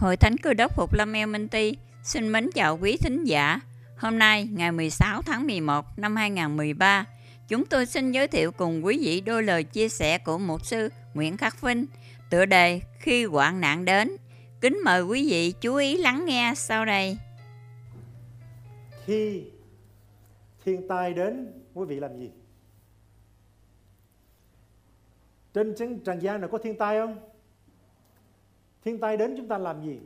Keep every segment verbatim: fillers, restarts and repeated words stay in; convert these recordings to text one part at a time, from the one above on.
Hội Thánh Cơ Đốc Phục Lâm El Minty xin mến chào quý thính giả. Hôm nay, ngày mười sáu tháng mười một năm hai nghìn không trăm mười ba, chúng tôi xin giới thiệu cùng quý vị đôi lời chia sẻ của mục sư Nguyễn Khắc Vinh, tựa đề Khi hoạn nạn đến. Kính mời quý vị chú ý lắng nghe sau đây. Khi thiên tai đến, quý vị làm gì? Trên trần gian này có thiên tai không? Thiên tai đến chúng ta làm gì?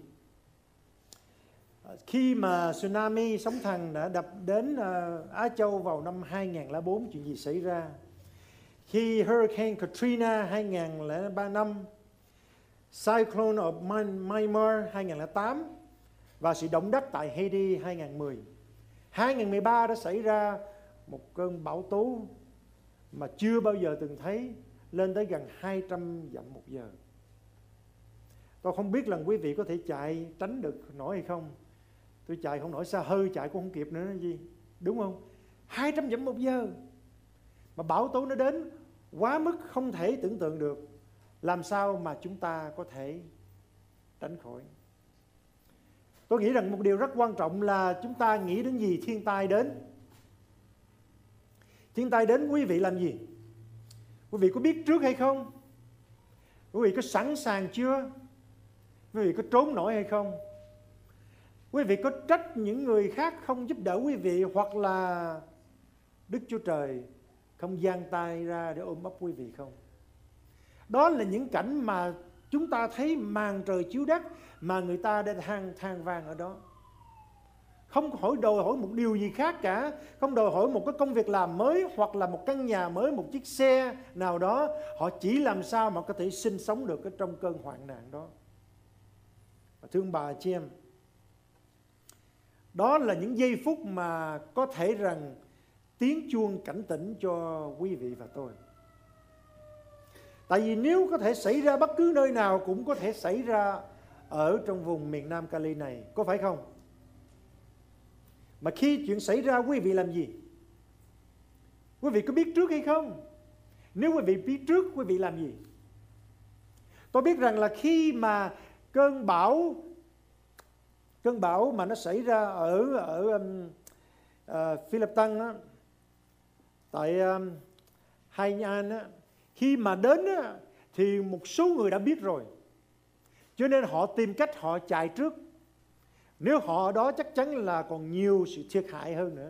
Khi mà tsunami sóng thần đã đập đến Á Châu vào năm hai nghìn không trăm lẻ bốn, chuyện gì xảy ra? Khi Hurricane Katrina hai nghìn không trăm lẻ ba năm, Cyclone of Myanmar hai nghìn không trăm lẻ tám và sự động đất tại Haiti hai nghìn không trăm mười. hai nghìn không trăm mười ba đã xảy ra một cơn bão tố mà chưa bao giờ từng thấy, lên tới gần hai trăm dặm một giờ. Tôi không biết là quý vị có thể chạy tránh được nổi hay không. Tôi chạy không nổi, xa hơi chạy cũng không kịp nữa gì. Đúng không? hai trăm dặm một giờ. Mà bão tố nó đến quá mức không thể tưởng tượng được. Làm sao mà chúng ta có thể tránh khỏi? Tôi nghĩ rằng một điều rất quan trọng là chúng ta nghĩ đến gì thiên tai đến. Thiên tai đến quý vị làm gì? Quý vị có biết trước hay không? Quý vị có sẵn sàng chưa? Quý vị có trốn nổi hay không? Quý vị có trách những người khác không giúp đỡ quý vị, hoặc là Đức Chúa Trời không giang tay ra để ôm ấp quý vị không? Đó là những cảnh mà chúng ta thấy màn trời chiếu đất mà người ta đã than than vang ở đó. Không hỏi đòi hỏi một điều gì khác cả, không đòi hỏi một cái công việc làm mới hoặc là một căn nhà mới, một chiếc xe nào đó. Họ chỉ làm sao mà có thể sinh sống được ở trong cơn hoạn nạn đó. Và thương bà chị em, đó là những giây phút mà có thể rằng tiếng chuông cảnh tỉnh cho quý vị và tôi. Tại vì nếu có thể xảy ra bất cứ nơi nào, cũng có thể xảy ra ở trong vùng miền Nam Cali này, có phải không? Mà khi chuyện xảy ra, quý vị làm gì? Quý vị có biết trước hay không? Nếu quý vị biết trước, quý vị làm gì? Tôi biết rằng là khi mà cơn bão cơn bão mà nó xảy ra ở ở um, uh, Philippines á, tại um, Hai An á, khi mà đến á, thì một số người đã biết rồi, cho nên họ tìm cách họ chạy trước. Nếu họ ở đó chắc chắn là còn nhiều sự thiệt hại hơn nữa.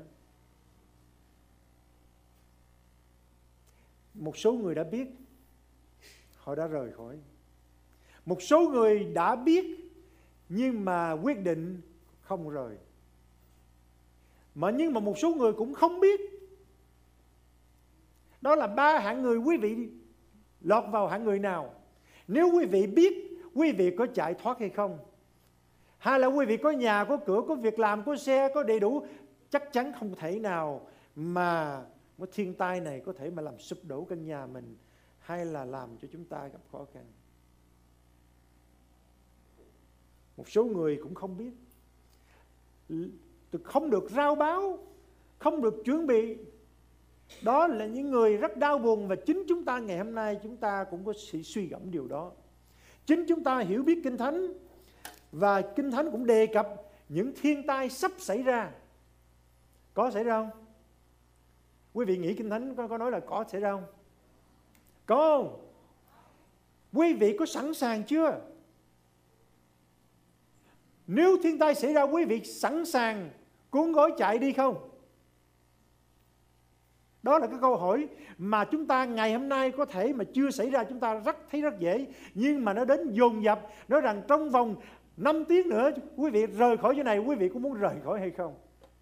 Một số người đã biết, họ đã rời khỏi. Một số người đã biết nhưng mà quyết định không rời. Mà nhưng mà một số người cũng không biết. Đó là ba hạng người. Quý vị lọt vào hạng người nào? Nếu quý vị biết, quý vị có chạy thoát hay không? Hay là quý vị có nhà, có cửa, có việc làm, có xe, có đầy đủ? Chắc chắn không thể nào mà một thiên tai này có thể mà làm sụp đổ căn nhà mình, hay là làm cho chúng ta gặp khó khăn. Một số người cũng không biết, không được rao báo, không được chuẩn bị. Đó là những người rất đau buồn. Và chính chúng ta ngày hôm nay chúng ta cũng có sự suy gẫm điều đó. Chính chúng ta hiểu biết Kinh Thánh, và Kinh Thánh cũng đề cập những thiên tai sắp xảy ra. Có xảy ra không? Quý vị nghĩ Kinh Thánh có, có nói là có xảy ra không? Có không? Quý vị có sẵn sàng chưa? Nếu thiên tai xảy ra, quý vị sẵn sàng cuốn gói chạy đi không? Đó là cái câu hỏi mà chúng ta ngày hôm nay có thể mà chưa xảy ra, chúng ta rất thấy rất dễ. Nhưng mà nó đến dồn dập, nói rằng trong vòng năm tiếng nữa quý vị rời khỏi chỗ này, quý vị có muốn rời khỏi hay không?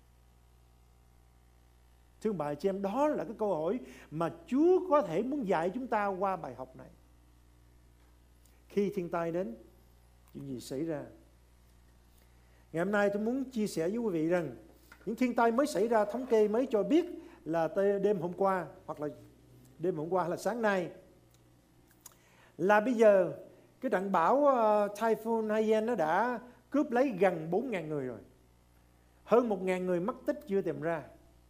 Thưa bà chị em, đó là cái câu hỏi mà Chúa có thể muốn dạy chúng ta qua bài học này. Khi thiên tai đến, chuyện gì xảy ra? Ngày hôm nay tôi muốn chia sẻ với quý vị rằng những thiên tai mới xảy ra, thống kê mới cho biết là đêm hôm qua, hoặc là đêm hôm qua hay là sáng nay, là bây giờ cái trận bão uh, Typhoon Haiyan nó đã cướp lấy gần bốn nghìn người rồi. Hơn một nghìn người mất tích chưa tìm ra.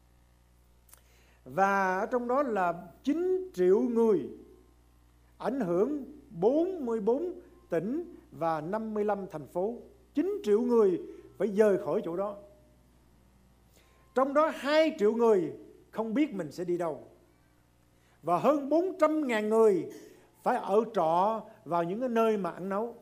Và ở trong đó là chín triệu người, ảnh hưởng bốn mươi bốn tỉnh và năm mươi lăm thành phố. chín triệu người phải rời khỏi chỗ đó. Trong đó hai triệu người không biết mình sẽ đi đâu. Và hơn bốn trăm ngàn người phải ở trọ vào những cái nơi mà ăn nấu.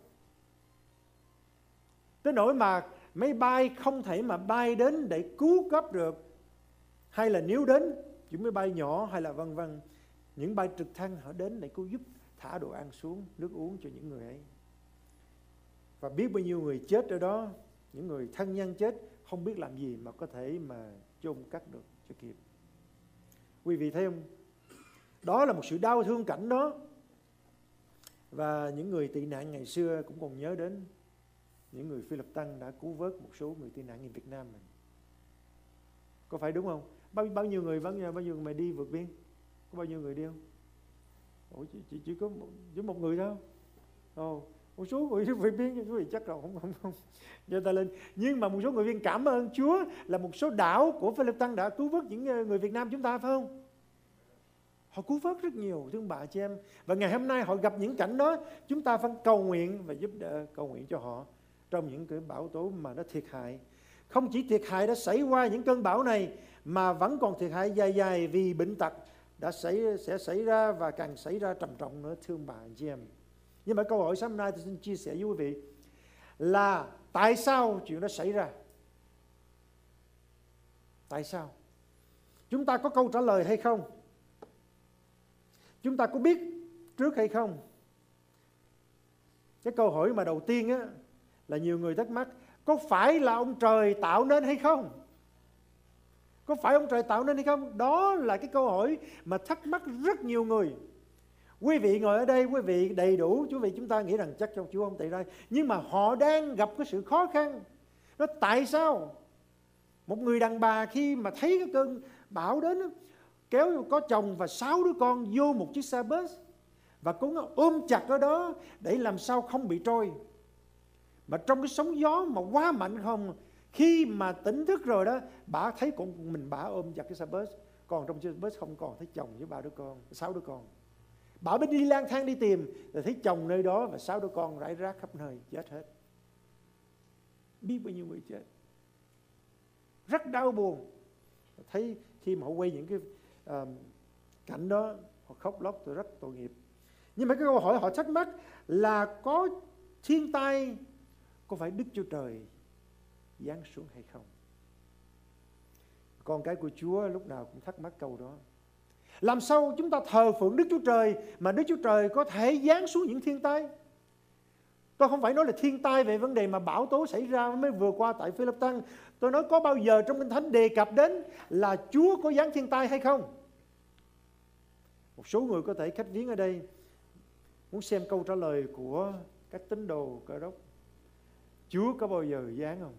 Tới nỗi mà máy bay không thể mà bay đến để cứu cấp được. Hay là nếu đến những máy bay nhỏ hay là vân vân, những bay trực thăng họ đến để cứu giúp, thả đồ ăn xuống, nước uống cho những người ấy. Và biết bao nhiêu người chết ở đó, những người thân nhân chết không biết làm gì mà có thể mà chôn cất được cho kịp. Quý vị thấy không? Đó là một sự đau thương cảnh đó. Và những người tị nạn ngày xưa cũng còn nhớ đến những người Phi Lập Tăng đã cứu vớt một số người tị nạn người Việt Nam mình. Có phải đúng không? Bao, bao nhiêu người vẫn bao nhiêu người mà đi vượt biên? Có bao nhiêu người đi không? Ủa, chỉ, chỉ, chỉ có một, chỉ một người thôi. Ồ, một số người vượt biên quý vị chắc là không không không giơ tay lên. Nhưng mà một số người viên cảm ơn Chúa là một số đảo của Phi Lập Tăng đã cứu vớt những người Việt Nam chúng ta, phải không? Họ cứu vớt rất nhiều, thương bà chị em. Và ngày hôm nay họ gặp những cảnh đó, chúng ta phải cầu nguyện và giúp đỡ, cầu nguyện cho họ trong những cái bão tố mà nó thiệt hại. Không chỉ thiệt hại đã xảy qua những cơn bão này, mà vẫn còn thiệt hại dài dài vì bệnh tật đã xảy, sẽ xảy ra và càng xảy ra trầm trọng nữa, thương bà chị em. Nhưng mà câu hỏi sáng hôm nay tôi xin chia sẻ với quý vị là tại sao chuyện đó xảy ra? Tại sao? Chúng ta có câu trả lời hay không? Chúng ta có biết trước hay không? Cái câu hỏi mà đầu tiên á, là nhiều người thắc mắc, có phải là ông trời tạo nên hay không? Có phải ông trời tạo nên hay không? Đó là cái câu hỏi mà thắc mắc rất nhiều người. Quý vị ngồi ở đây, quý vị đầy đủ, quý vị chúng ta nghĩ rằng chắc trong Chúa không tại ra. Nhưng mà họ đang gặp cái sự khó khăn. Đó, tại sao? Một người đàn bà khi mà thấy cái cơn bão đến, kéo có chồng và sáu đứa con vô một chiếc xe bus, và cô ôm chặt ở đó để làm sao không bị trôi. Mà trong cái sóng gió mà quá mạnh không, khi mà tỉnh thức rồi đó, bà thấy con mình bà ôm chặt cái xe bus, còn trong chiếc bus không còn thấy chồng với ba đứa con, sáu đứa con. Bà mới đi lang thang đi tìm, rồi thấy chồng nơi đó và sáu đứa con rải rác khắp nơi, chết hết. Biết bao nhiêu người chết. Rất đau buồn. Thấy khi mà họ quay những cái uh, cảnh đó, họ khóc lóc, tôi rất tội nghiệp. Nhưng mà cái câu hỏi họ thắc mắc là có thiên tai, có phải Đức Chúa Trời giáng xuống hay không? Con cái của Chúa lúc nào cũng thắc mắc câu đó. Làm sao chúng ta thờ phượng Đức Chúa Trời mà Đức Chúa Trời có thể giáng xuống những thiên tai? Tôi không phải nói là thiên tai về vấn đề mà bão tố xảy ra mới vừa qua tại Phi Lập Tăng. Tôi nói có bao giờ trong Kinh Thánh đề cập đến là Chúa có giáng thiên tai hay không? Một số người có thể khách viếng ở đây muốn xem câu trả lời của các tín đồ Cơ Đốc. Chúa có bao giờ giáng không?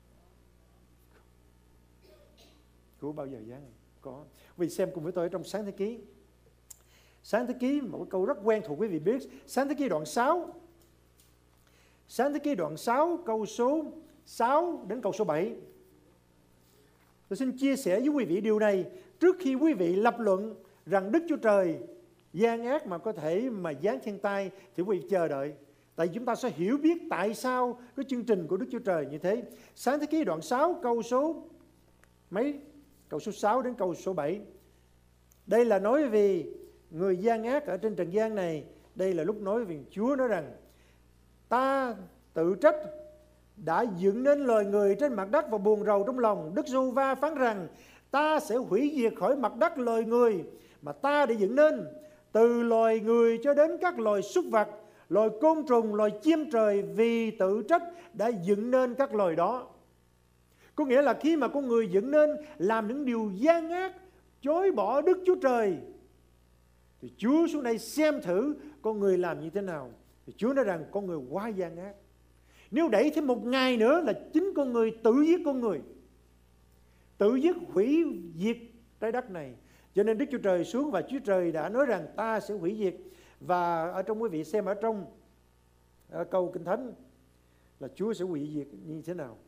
Chúa bao giờ giáng không? Có. Vì xem cùng với tôi ở trong Sáng Thế Ký. Sáng Thế Ký, một câu rất quen thuộc quý vị biết. Sáng Thế Ký đoạn sáu. Sáng Thế Ký đoạn sáu, câu số sáu đến câu số bảy. Tôi xin chia sẻ với quý vị điều này trước khi quý vị lập luận rằng Đức Chúa Trời gian ác mà có thể mà giáng thiên tai, thì quý vị chờ đợi. Tại vì chúng ta sẽ hiểu biết tại sao cái chương trình của Đức Chúa Trời như thế. Sáng Thế Ký đoạn sáu, câu số mấy? Câu số sáu đến câu số bảy. Đây là nói về người gian ác ở trên trần gian này. Đây là lúc nói về Chúa nói rằng: ta tự trách đã dựng nên loài người trên mặt đất và buồn rầu trong lòng. Đức Giê-hô-va phán rằng: ta sẽ hủy diệt khỏi mặt đất loài người mà ta đã dựng nên, từ loài người cho đến các loài súc vật, loài côn trùng, loài chim trời, vì tự trách đã dựng nên các loài đó. Có nghĩa là khi mà con người dựng nên làm những điều gian ác, chối bỏ Đức Chúa Trời, thì Chúa xuống đây xem thử con người làm như thế nào. Thì Chúa nói rằng con người quá gian ác. Nếu đẩy thêm một ngày nữa là chính con người tự giết con người, tự giết hủy diệt trái đất này. Cho nên Đức Chúa Trời xuống và Chúa Trời đã nói rằng ta sẽ hủy diệt. Và ở trong quý vị xem ở trong ở câu Kinh Thánh là Chúa sẽ hủy diệt như thế nào.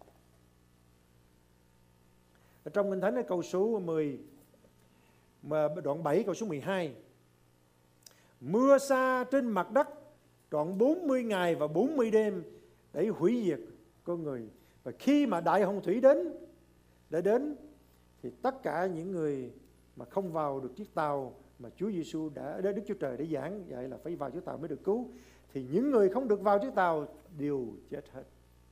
Ở trong Kinh Thánh ở câu số mười, đoạn bảy câu số mười hai. Mưa sa trên mặt đất trọn bốn mươi ngày và bốn mươi đêm để hủy diệt con người. Và khi mà đại hồng thủy đến đã đến thì tất cả những người mà không vào được chiếc tàu mà Chúa Giêsu đã đến Đức Chúa Trời để giảng dạy là phải vào chiếc tàu mới được cứu, thì những người không được vào chiếc tàu đều chết hết.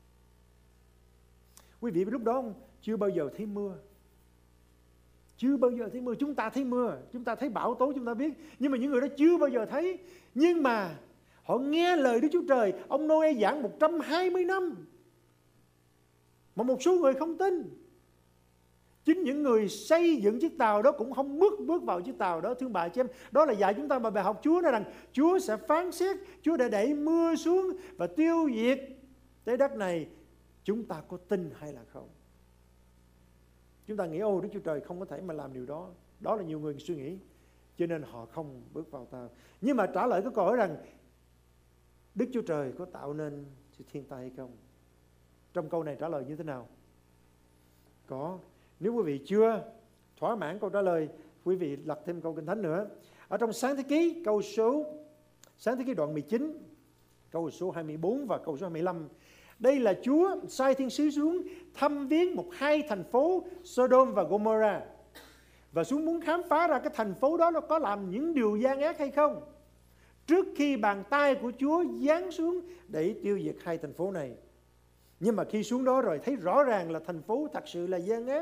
Quý vị lúc đó chưa bao giờ thấy mưa. Chưa bao giờ thấy mưa. Chúng ta thấy mưa, chúng ta thấy bão tố, chúng ta biết. Nhưng mà những người đó chưa bao giờ thấy. Nhưng mà họ nghe lời Đức Chúa Trời. Ông Noe giảng một trăm hai mươi năm mà một số người không tin. Chính những người xây dựng chiếc tàu đó cũng không bước bước vào chiếc tàu đó. Thưa bà chị em, đó là dạy chúng ta mà bài học Chúa nói rằng Chúa sẽ phán xét, Chúa đã đẩy mưa xuống và tiêu diệt trái đất này. Chúng ta có tin hay là không? Chúng ta nghĩ ô Đức Chúa Trời không có thể mà làm điều đó. Đó là nhiều người suy nghĩ, cho nên họ không bước vào tàu. Nhưng mà trả lời cái câu hỏi rằng Đức Chúa Trời có tạo nên thiên tai hay không? Trong câu này trả lời như thế nào? Có. Nếu quý vị chưa thỏa mãn câu trả lời, quý vị lật thêm câu Kinh Thánh nữa. Ở trong Sáng Thế Ký câu số Sáng Thế Ký đoạn mười chín, câu số hai mươi bốn và câu số hai mươi lăm. Đây là Chúa sai thiên sứ xuống thăm viếng một hai thành phố Sodom và Gomorrah, và xuống muốn khám phá ra cái thành phố đó nó có làm những điều gian ác hay không, trước khi bàn tay của Chúa giáng xuống để tiêu diệt hai thành phố này. Nhưng mà khi xuống đó rồi thấy rõ ràng là thành phố thật sự là gian ác.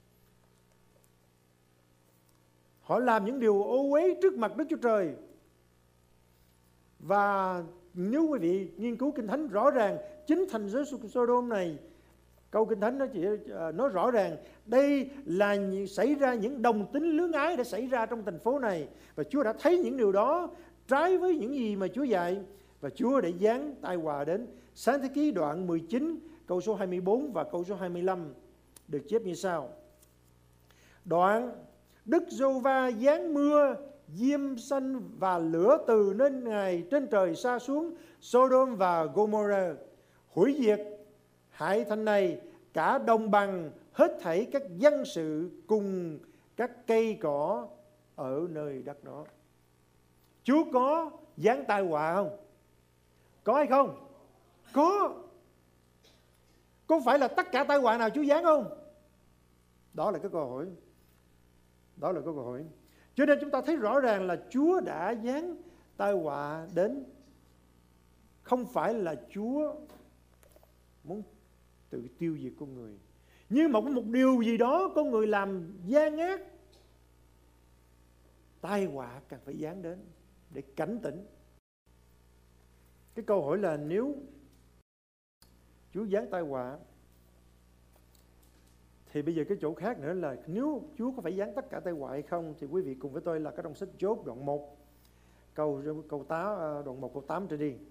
Họ làm những điều ô uế trước mặt Đức Chúa Trời. Và nếu quý vị nghiên cứu Kinh Thánh rõ ràng, chính thành phố Sodom này, câu Kinh Thánh nó chỉ nói rõ ràng đây là xảy ra những đồng tính lướng ái đã xảy ra trong thành phố này. Và Chúa đã thấy những điều đó trái với những gì mà Chúa dạy, và Chúa đã giáng tai họa đến. Sáng Thế Ký đoạn mười chín câu số hai mươi bốn và câu số hai mươi lăm được chép như sau. Đoạn Đức Giê-hô-va giáng mưa, diêm xanh và lửa từ nên Ngài trên trời sa xuống Sodom và Gomorrah, hủy diệt hại thành này, cả đồng bằng, hết thảy các dân sự cùng các cây cỏ ở nơi đất đó. Chúa có giáng tai họa không? Có hay không? Có. Có phải là tất cả tai họa nào Chúa giáng không? Đó là cái câu hỏi. Đó là cái câu hỏi. Cho nên chúng ta thấy rõ ràng là Chúa đã giáng tai họa đến. Không phải là Chúa muốn tự tiêu diệt con người, nhưng mà có một điều gì đó con người làm gian ác, tai họa càng phải giáng đến để cảnh tỉnh. Cái câu hỏi là nếu Chúa giáng tai họa thì bây giờ cái chỗ khác nữa là nếu Chúa có phải giáng tất cả tai họa hay không, thì quý vị cùng với tôi là cái trong sách Gióp đoạn một câu câu tám, đoạn một câu tám trở đi,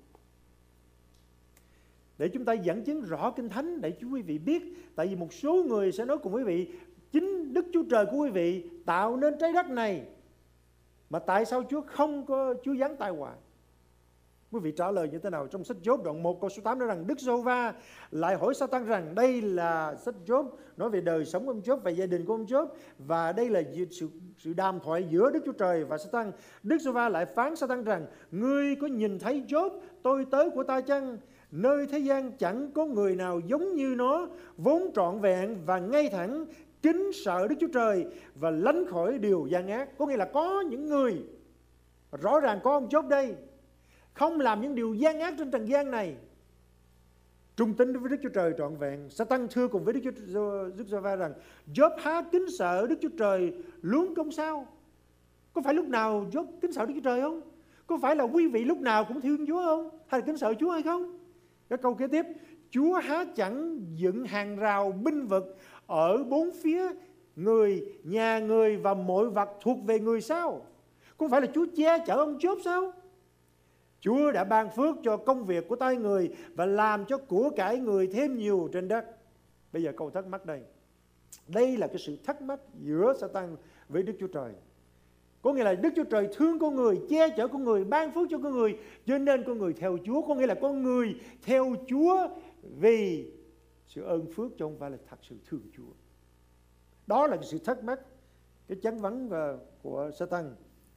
để chúng ta dẫn chứng rõ Kinh Thánh để quý vị biết. Tại vì một số người sẽ nói cùng quý vị chính Đức Chúa Trời của quý vị tạo nên trái đất này, mà tại sao Chúa không có Chúa giáng tai họa? Quý vị trả lời như thế nào? Trong sách Gióp đoạn một câu số tám nói rằng Đức Giê-hô-va lại hỏi Sa-tan rằng, đây là sách Gióp nói về đời sống của ông Gióp và gia đình của ông Gióp, và đây là sự, sự đàm thoại giữa Đức Chúa Trời và Sa-tan. Đức Giê-hô-va lại phán Sa-tan rằng, ngươi có nhìn thấy Gióp tôi tới của ta chăng? Nơi thế gian chẳng có người nào giống như nó, vốn trọn vẹn và ngay thẳng, kính sợ Đức Chúa Trời và lánh khỏi điều gian ác. Có nghĩa là có những người, rõ ràng có ông Gióp đây, không làm những điều gian ác trên trần gian này, trung tín với Đức Chúa Trời trọn vẹn. Sa-tan thưa cùng với Đức Chúa Đức Giê-hô-va rằng, Gióp há kính sợ Đức Chúa Trời luôn công sao? Có phải lúc nào Gióp kính sợ Đức Chúa Trời không? Có phải là quý vị lúc nào cũng thương Chúa không? Hay là kính sợ Chúa hay không? Cái câu kế tiếp, Chúa há chẳng dựng hàng rào binh vực ở bốn phía người, nhà người và mọi vật thuộc về người sao? Có phải là Chúa che chở ông Gióp sao? Chúa đã ban phước cho công việc của tay người và làm cho của cải người thêm nhiều trên đất. Bây giờ câu thắc mắc đây. Đây là cái sự thắc mắc giữa Sa-tan với Đức Chúa Trời. Có nghĩa là Đức Chúa Trời thương con người, che chở con người, ban phước cho con người, cho nên con người theo Chúa. Có nghĩa là con người theo Chúa vì sự ơn phước, chứ không phải là thật sự thương Chúa. Đó là cái sự thắc mắc, cái chấn vấn của Sa-tan.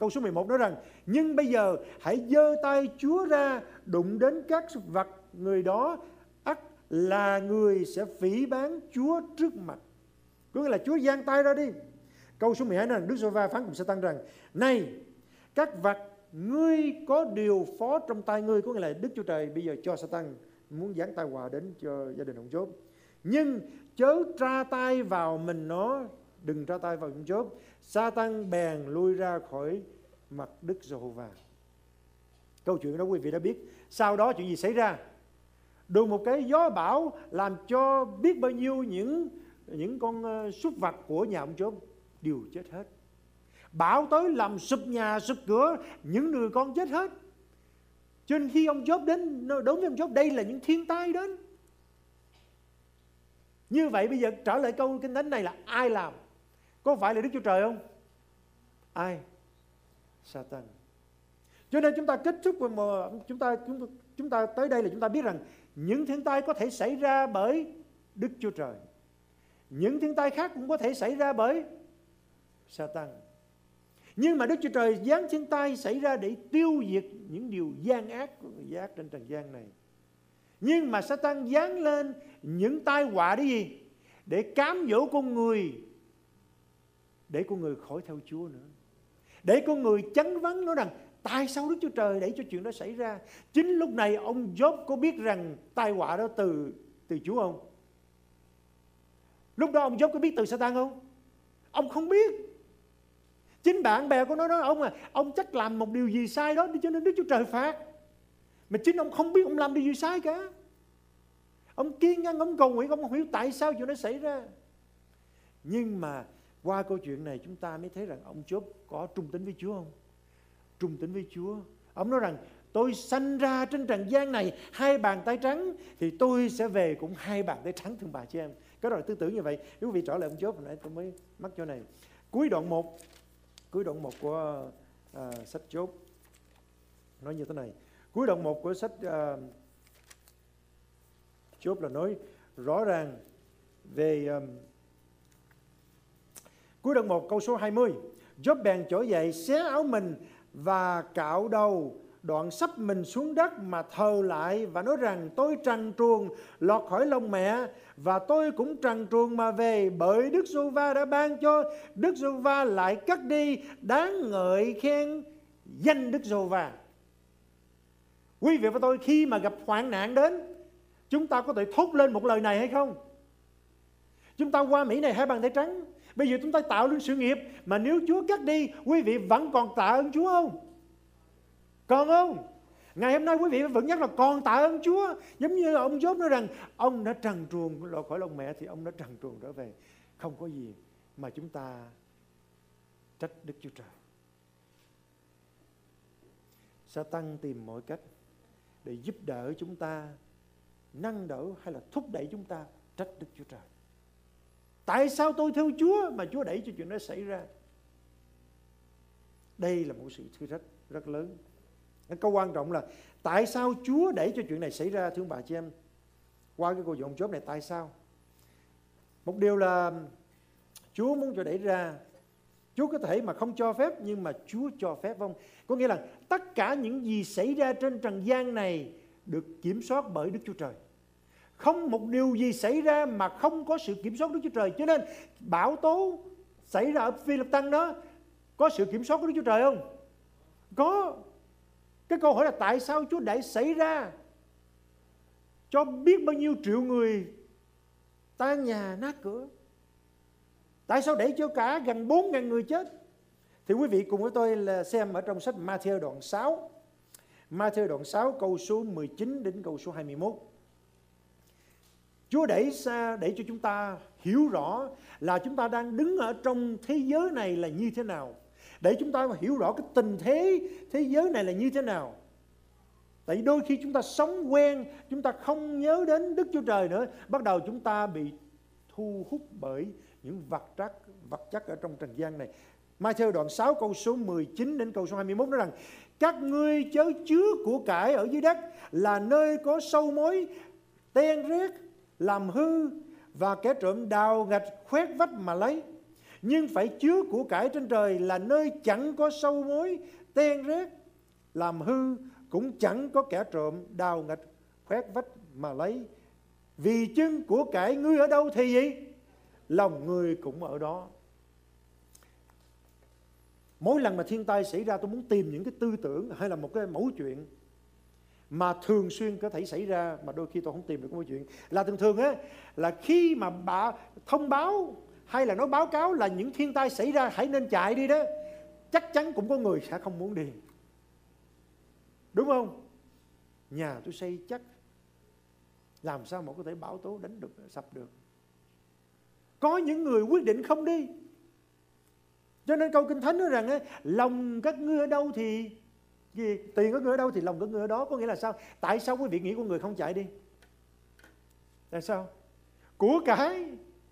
Câu số mười một nói rằng: nhưng bây giờ hãy giơ tay Chúa ra đụng đến các súc vật người đó, ắt là người sẽ phỉ báng Chúa trước mặt. Có nghĩa là Chúa giang tay ra đi. Câu số mười hai nói rằng Đức Giê-hô-va phán cùng Sa-tan rằng: này, các vật ngươi có điều phó trong tay ngươi. Có nghĩa là Đức Chúa Trời bây giờ cho Sa-tan muốn giáng tai họa đến cho gia đình ông Chốt. Nhưng chớ tra tay vào mình nó, đừng tra tay vào ông Chốt. Sa-tan bèn lui ra khỏi mặt Đức Giê-hô-va. Câu chuyện đó quý vị đã biết. Sau đó chuyện gì xảy ra? Đùng một cái gió bão làm cho biết bao nhiêu những những con súc vật của nhà ông Chốt đều chết hết. Bão tới làm sụp nhà sụp cửa, những người con chết hết. Cho nên khi ông Chốt đến, đối với ông Chốt đây là những thiên tai đến. Như vậy bây giờ trở lại câu kinh thánh này là ai làm? Có phải là Đức Chúa Trời không? Ai? Sa-tan. Cho nên chúng ta kết thúc mà chúng ta chúng, chúng ta tới đây là chúng ta biết rằng những thiên tai có thể xảy ra bởi Đức Chúa Trời. Những thiên tai khác cũng có thể xảy ra bởi Sa-tan. Nhưng mà Đức Chúa Trời giáng thiên tai xảy ra để tiêu diệt những điều gian ác của người ác trên trần gian này. Nhưng mà Sa-tan giáng lên những tai họa để gì? Để cám dỗ con người, để con người khỏi theo Chúa nữa, để con người chấn vấn nói rằng tại sao Đức Chúa Trời để cho chuyện đó xảy ra. Chính lúc này ông Job có biết rằng tai họa đó từ từ Chúa không? Lúc đó ông Job có biết từ Sa-tan không? Ông không biết. Chính bạn bè của nó nói ông à, ông chắc làm một điều gì sai đó cho nên Đức Chúa Trời phạt. Mà chính ông không biết ông làm điều gì sai cả. Ông kiên nhẫn, ông cầu nguyện, ông không hiểu tại sao chuyện đó xảy ra. Nhưng mà qua câu chuyện này chúng ta mới thấy rằng ông Job có trung tín với Chúa không? Trung tín với Chúa. Ông nói rằng tôi sanh ra trên trần gian này hai bàn tay trắng, thì tôi sẽ về cũng hai bàn tay trắng, thưa bà chị em. Cái đó là tư tưởng như vậy. Nếu quý vị trở lại ông Job, hồi nãy tôi mới mắc chỗ này. Cuối đoạn một, cuối đoạn một của uh, sách Job nói như thế này. Cuối đoạn một của sách uh, Job là nói rõ ràng về um, cuối đoạn một câu số hai mươi. Job bèn trỗi dậy, xé áo mình và cạo đầu, đoạn sắp mình xuống đất mà thờ lại và nói rằng tôi trần truồng lọt khỏi lông mẹ, và tôi cũng trần truồng mà về, bởi Đức Giê-hô-va đã ban cho, Đức Giê-hô-va lại cất đi, đáng ngợi khen danh Đức Giê-hô-va. Quý vị và tôi khi mà gặp hoạn nạn đến, chúng ta có thể thốt lên một lời này hay không? Chúng ta qua Mỹ này hai bàn tay trắng, bây giờ chúng ta tạo lên sự nghiệp, mà nếu Chúa cắt đi, quý vị vẫn còn tạ ơn Chúa không? Còn không? Ngày hôm nay quý vị vẫn nhắc là còn tạ ơn Chúa. Giống như ông Job nói rằng ông đã trần truồng lọt khỏi lông mẹ, thì ông đã trần truồng trở về. Không có gì mà chúng ta trách Đức Chúa Trời. Sa-tan tìm mọi cách để giúp đỡ chúng ta, nâng đỡ hay là thúc đẩy chúng ta trách Đức Chúa Trời. Tại sao tôi theo Chúa mà Chúa đẩy cho chuyện đó xảy ra? Đây là một sự thử thách rất lớn. Cái câu quan trọng là tại sao Chúa đẩy cho chuyện này xảy ra, thưa bà chị em? Qua cái câu chuyện ông Job này, tại sao? Một điều là Chúa muốn cho đẩy ra. Chúa có thể mà không cho phép, nhưng mà Chúa cho phép không? Có nghĩa là tất cả những gì xảy ra trên trần gian này được kiểm soát bởi Đức Chúa Trời. Không một điều gì xảy ra mà không có sự kiểm soát Đức Chúa Trời. Cho nên bão tố xảy ra ở Phi-lip-tân đó có sự kiểm soát của Đức Chúa Trời không? Có. Cái câu hỏi là tại sao Chúa đẩy xảy ra cho biết bao nhiêu triệu người tan nhà nát cửa? Tại sao để cho cả gần bốn nghìn người chết? Thì quý vị cùng với tôi là xem ở trong sách Ma-thi-ơ đoạn sáu. Ma-thi-ơ đoạn sáu câu số mười chín đến câu số hai mươi mốt. Chúa đẩy xa để cho chúng ta hiểu rõ là chúng ta đang đứng ở trong thế giới này là như thế nào. Để chúng ta hiểu rõ cái tình thế thế giới này là như thế nào. Tại vì đôi khi chúng ta sống quen, chúng ta không nhớ đến Đức Chúa Trời nữa. Bắt đầu chúng ta bị thu hút bởi những vật chất, vật chất ở trong trần gian này. Ma-thi-ơ đoạn sáu câu số mười chín đến câu số hai mươi mốt nói rằng: các ngươi chớ chứa của cải ở dưới đất, là nơi có sâu mối, ten rét, làm hư, và kẻ trộm đào gạch khoét vách mà lấy. nhưng phải chứa của cải trên trời, là nơi chẳng có sâu mối ten rét làm hư, cũng chẳng có kẻ trộm đào ngạch khoét vách mà lấy. Vì chân của cải ngươi ở đâu thì gì? Lòng ngươi cũng ở đó. Mỗi lần mà thiên tai xảy ra, tôi muốn tìm những cái tư tưởng hay là một cái mẫu chuyện mà thường xuyên có thể xảy ra, mà đôi khi tôi không tìm được mẫu chuyện. Là thường thường á, là khi mà bà thông báo hay là nói báo cáo là những thiên tai xảy ra hãy nên chạy đi đó, chắc chắn cũng có người sẽ không muốn đi. Đúng không? Nhà tôi xây chắc, làm sao mà có thể bão tố đánh được, sập được. Có những người quyết định không đi. Cho nên câu Kinh Thánh nói rằng lòng các ngươi ở đâu thì gì? Tiền các ngươi ở đâu thì lòng các ngươi ở đó. Có nghĩa là sao? Tại sao quý vị nghĩ con người không chạy đi? Tại sao? Của cải,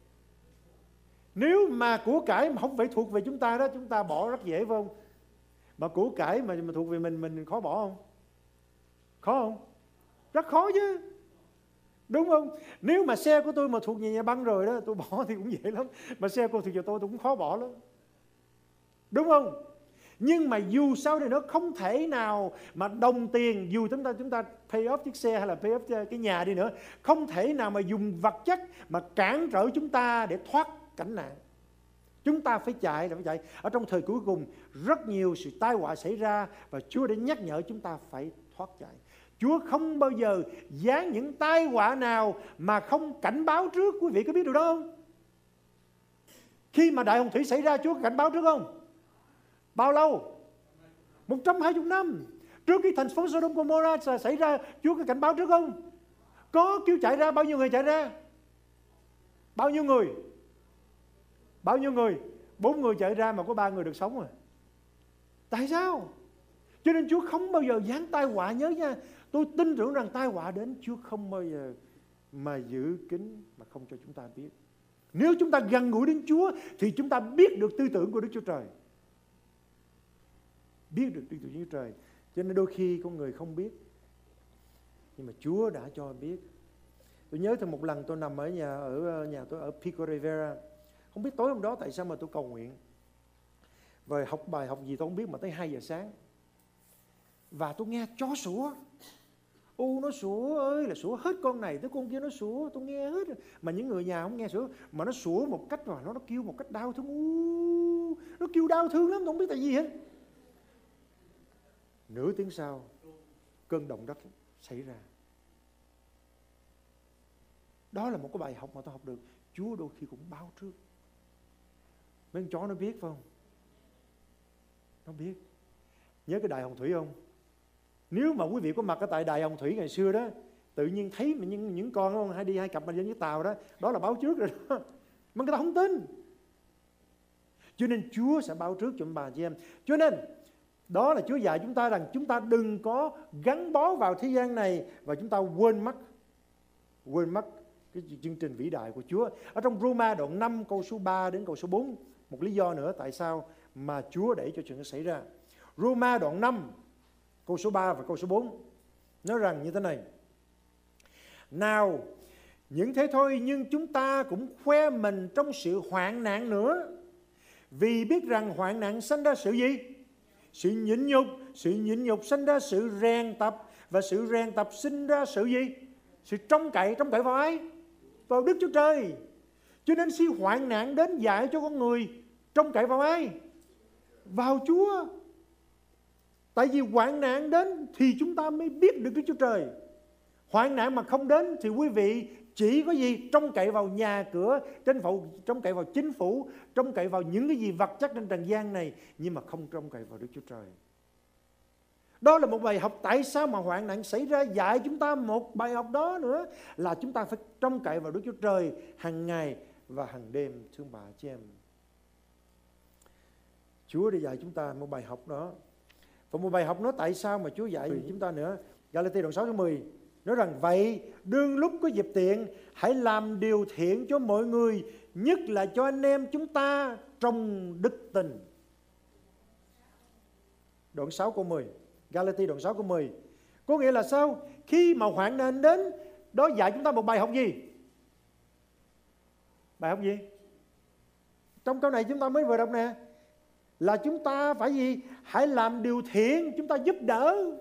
nếu mà của cải mà không phải thuộc về chúng ta đó, chúng ta bỏ rất dễ phải không? Mà của cải mà, mà thuộc về mình, mình khó bỏ không? Khó không? Rất khó chứ. Đúng không? Nếu mà xe của tôi mà thuộc về nhà băng rồi đó, tôi bỏ thì cũng dễ lắm. Mà xe của thuộc về tôi, tôi cũng khó bỏ lắm. Đúng không? Nhưng mà dù sao thì nó không thể nào mà đồng tiền, dù chúng ta chúng ta pay off chiếc xe hay là pay off cái nhà đi nữa, không thể nào mà dùng vật chất mà cản trở chúng ta để thoát cảnh nạn. Chúng ta phải chạy là phải chạy. Ở trong thời cuối cùng rất nhiều sự tai họa xảy ra, và Chúa đã nhắc nhở chúng ta phải thoát chạy. Chúa không bao giờ giáng những tai họa nào mà không cảnh báo trước. Quý vị có biết điều đó không? Khi mà đại hồng thủy xảy ra, Chúa cảnh báo trước không? Bao lâu? một trăm hai mươi năm. Trước khi thành phố Sodom Gomorrah xảy ra, Chúa có cảnh báo trước không? Có. Kêu chạy ra, bao nhiêu người chạy ra? Bao nhiêu người? Bao nhiêu người? Bốn người chạy ra mà có ba người được sống à. Tại sao? Cho nên Chúa không bao giờ giáng tai họa, nhớ nha. Tôi tin tưởng rằng tai họa đến, Chúa không bao giờ mà giữ kín mà không cho chúng ta biết. Nếu chúng ta gần gũi đến Chúa thì chúng ta biết được tư tưởng của Đức Chúa Trời. Biết được tư tưởng của Chúa Trời. Cho nên đôi khi con người không biết, nhưng mà Chúa đã cho biết. Tôi nhớ thêm một lần tôi nằm ở nhà, ở nhà tôi ở Pico Rivera. Không biết tối hôm đó tại sao mà tôi cầu nguyện, và học bài học gì tôi không biết, mà tới hai giờ sáng. Và tôi nghe chó sủa. Ô, nó sủa ơi là sủa hết, con này tới con kia nó sủa, tôi nghe hết. Mà những người nhà không nghe sủa, mà nó sủa một cách mà nó, nó kêu một cách đau thương. Ô, nó kêu đau thương lắm, tôi không biết tại gì hết. Nửa tiếng sau, cơn động đất xảy ra. Đó là một cái bài học mà tôi học được. Chúa đôi khi cũng báo trước. Mấy con chó nó biết phải không? Nó biết. Nhớ cái đài Hồng Thủy không? Nếu mà quý vị có mặt ở tại đài Hồng Thủy ngày xưa đó, tự nhiên thấy mà những, những con không, hay đi hai cặp mà trên cái tàu đó, đó là báo trước rồi đó. Mà người ta không tin. Cho nên Chúa sẽ báo trước cho bà chị em. Cho nên đó là Chúa dạy chúng ta rằng chúng ta đừng có gắn bó vào thế gian này và chúng ta quên mất quên mất cái chương trình vĩ đại của Chúa. Ở trong Roma đoạn năm câu số ba đến câu số bốn, một lý do nữa tại sao mà Chúa để cho chuyện đó xảy ra. Roma đoạn năm câu số ba và câu số bốn nói rằng như thế này: nào, những thế thôi, nhưng chúng ta cũng khoe mình trong sự hoạn nạn nữa, vì biết rằng hoạn nạn sanh ra sự gì? Sự nhịn nhục. Sự nhịn nhục sanh ra sự rèn tập, và sự rèn tập sinh ra sự gì? Sự trông cậy. Trông cậy vào ai? Vào Đức Chúa Trời. Cho nên khi hoạn nạn đến dạy cho con người trông cậy vào ai? Vào Chúa. Tại vì hoạn nạn đến thì chúng ta mới biết được Đức Chúa Trời. Hoạn nạn mà không đến thì quý vị chỉ có gì? Trông cậy vào nhà cửa, trông cậy vào chính phủ, trông cậy vào những cái gì vật chất trên trần gian này, nhưng mà không trông cậy vào Đức Chúa Trời. Đó là một bài học tại sao mà hoạn nạn xảy ra, dạy chúng ta một bài học đó nữa, là chúng ta phải trông cậy vào Đức Chúa Trời hàng ngày và hàng đêm, thương bà chị em. Chúa đã dạy chúng ta một bài học đó. Và một bài học đó tại sao mà Chúa dạy chúng ta nữa. Galati đoạn sáu đến mười nói rằng: vậy đương lúc có dịp tiện, hãy làm điều thiện cho mọi người, nhất là cho anh em chúng ta trong đức tin. Đoạn sáu câu mười, Galati đoạn sáu câu mười. Có nghĩa là sao? Khi mà hoạn nạn đến, đó dạy chúng ta một bài học gì? Bài học gì? Trong câu này chúng ta mới vừa đọc nè, là chúng ta phải gì? Hãy làm điều thiện, chúng ta giúp đỡ.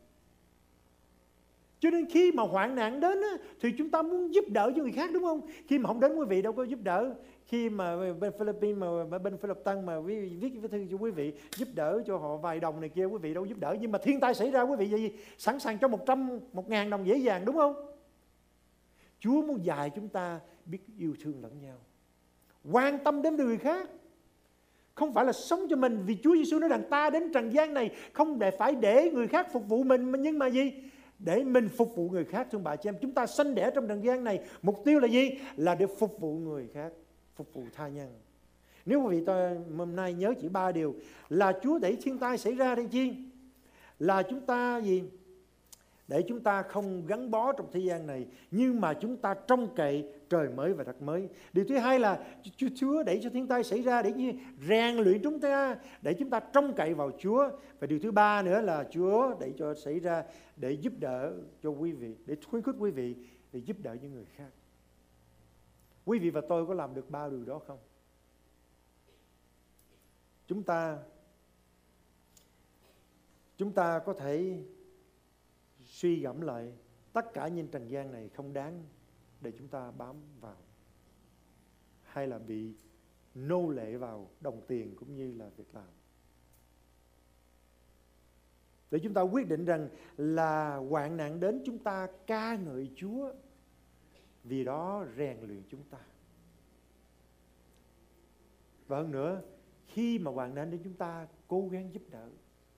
Cho nên khi mà hoạn nạn đến á, thì chúng ta muốn giúp đỡ cho người khác, đúng không? Khi mà không đến quý vị đâu có giúp đỡ. Khi mà bên Philippines, mà bên Philip Tăng mà viết cái thư cho quý vị giúp đỡ cho họ vài đồng này kia, quý vị đâu giúp đỡ. Nhưng mà thiên tai xảy ra, quý vị gì? Sẵn sàng cho một trăm, một ngàn đồng dễ dàng, đúng không? Chúa muốn dạy chúng ta biết yêu thương lẫn nhau, quan tâm đến người khác. Không phải là sống cho mình, vì Chúa Giêsu nói rằng ta đến trần gian này không để phải để người khác phục vụ mình, nhưng mà gì? Để mình phục vụ người khác. Thưa bà chị em, chúng ta sanh đẻ trong trần gian này, mục tiêu là gì? Là để phục vụ người khác, phục vụ tha nhân. Nếu quý vị tôi hôm nay nhớ chỉ ba điều là Chúa đẩy thiên tai xảy ra đây chi? Là chúng ta gì? Để chúng ta không gắn bó trong thế gian này, nhưng mà chúng ta trông cậy trời mới và đất mới. Điều thứ hai là Chúa đẩy cho thiên tai xảy ra để như rèn luyện chúng ta, để chúng ta trông cậy vào Chúa. Và điều thứ ba nữa là Chúa đẩy cho xảy ra để giúp đỡ cho quý vị, để khuyến khích quý vị để giúp đỡ những người khác. Quý vị và tôi có làm được ba điều đó không? Chúng ta Chúng ta có thể suy gẫm lại, tất cả những trần gian này không đáng để chúng ta bám vào, hay là bị nô lệ vào đồng tiền cũng như là việc làm. Để chúng ta quyết định rằng là hoạn nạn đến chúng ta ca ngợi Chúa, vì đó rèn luyện chúng ta. Và hơn nữa, khi mà hoạn nạn đến chúng ta cố gắng giúp đỡ.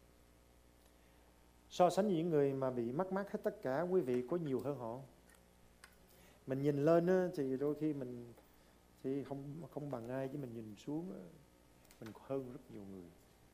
So sánh với những người mà bị mất mát hết tất cả, quý vị có nhiều hơn họ. Mình nhìn lên á, thì đôi khi mình thì không không bằng ai, chứ mình nhìn xuống á, mình hơn rất nhiều người.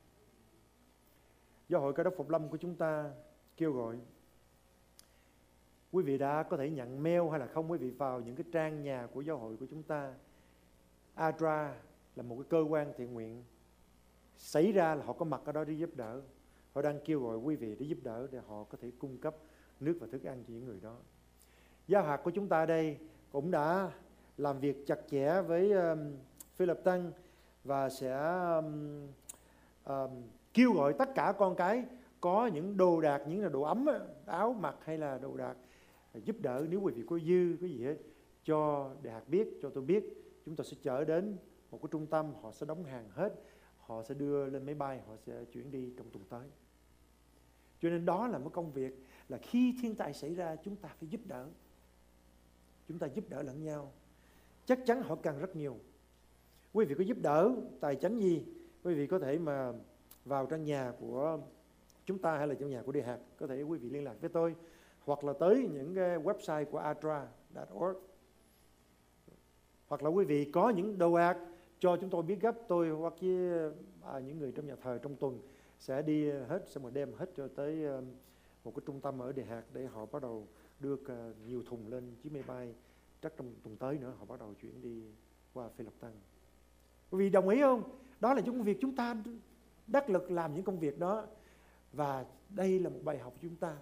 Giáo hội Cơ Đốc Phục Lâm của chúng ta kêu gọi quý vị đã có thể nhận mail hay là không, quý vị vào những cái trang nhà của giáo hội của chúng ta. a đê rờ a là một cái cơ quan thiện nguyện, xảy ra là họ có mặt ở đó để giúp đỡ. Họ đang kêu gọi quý vị để giúp đỡ, để họ có thể cung cấp nước và thức ăn cho những người đó. Giáo hạt của chúng ta đây cũng đã làm việc chặt chẽ với um, Philip Tăng và sẽ um, um, kêu gọi tất cả con cái có những đồ đạc, những là đồ ấm, áo mặc hay là đồ đạc, giúp đỡ. Nếu quý vị có dư cái gì hết, cho đại hạt biết, cho tôi biết. Chúng tôi sẽ chở đến một cái trung tâm, họ sẽ đóng hàng hết, họ sẽ đưa lên máy bay, họ sẽ chuyển đi trong tuần tới. Cho nên đó là một công việc là khi thiên tai xảy ra chúng ta phải giúp đỡ. Chúng ta giúp đỡ lẫn nhau. Chắc chắn họ cần rất nhiều. Quý vị có giúp đỡ tài chánh gì, quý vị có thể mà vào trong nhà của chúng ta hay là trong nhà của Địa Hạt, có thể quý vị liên lạc với tôi, hoặc là tới những cái website của a d r a chấm org. Hoặc là quý vị có những đồ ạc cho chúng tôi biết gấp, tôi hoặc với à, những người trong nhà thờ trong tuần sẽ đi hết, sẽ mà đem hết cho tới uh, một cái trung tâm ở Địa Hạt để họ bắt đầu đưa uh, nhiều thùng lên chiếc máy bay. Chắc trong tuần tới nữa họ bắt đầu chuyển đi qua Philip Tăng. Quý vị đồng ý không? Đó là những công việc chúng ta đắc lực làm những công việc đó. Và đây là một bài học của chúng ta.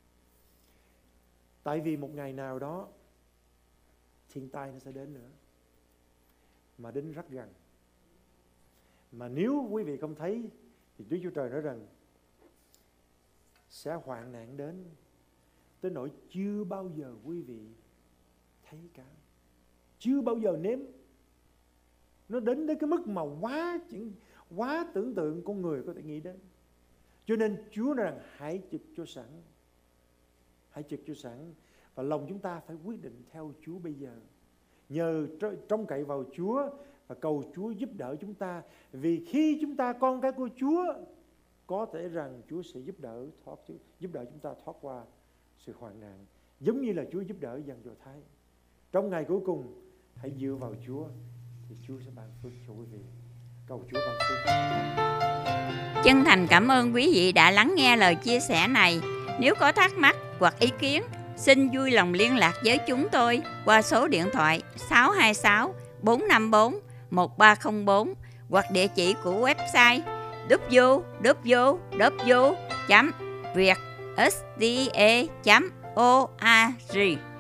Tại vì một ngày nào đó thiên tai nó sẽ đến nữa, mà đến rất gần. Mà nếu quý vị không thấy thì Đức Chúa Trời nói rằng sẽ hoạn nạn đến tới nỗi chưa bao giờ quý vị thấy cả, chưa bao giờ nếm. Nó đến đến cái mức mà quá quá tưởng tượng con người có thể nghĩ đến. Cho nên Chúa nói rằng hãy trực cho sẵn, hãy trực cho sẵn. Và lòng chúng ta phải quyết định theo Chúa bây giờ, nhờ trông cậy vào Chúa và cầu Chúa giúp đỡ chúng ta. Vì khi chúng ta con cái của Chúa, có thể rằng Chúa sẽ giúp đỡ thoát giúp đỡ chúng ta thoát qua sự hoạn nạn, giống như là Chúa giúp đỡ dân Do Thái. Trong ngày cuối cùng, hãy dựa vào Chúa thì Chúa sẽ ban phước cho quý vị. Cầu Chúa ban phước. Chân thành cảm ơn quý vị đã lắng nghe lời chia sẻ này. Nếu có thắc mắc hoặc ý kiến, xin vui lòng liên lạc với chúng tôi qua số điện thoại sáu hai sáu bốn năm bốn một ba không bốn hoặc địa chỉ của website w w w chấm việt s d e chấm org.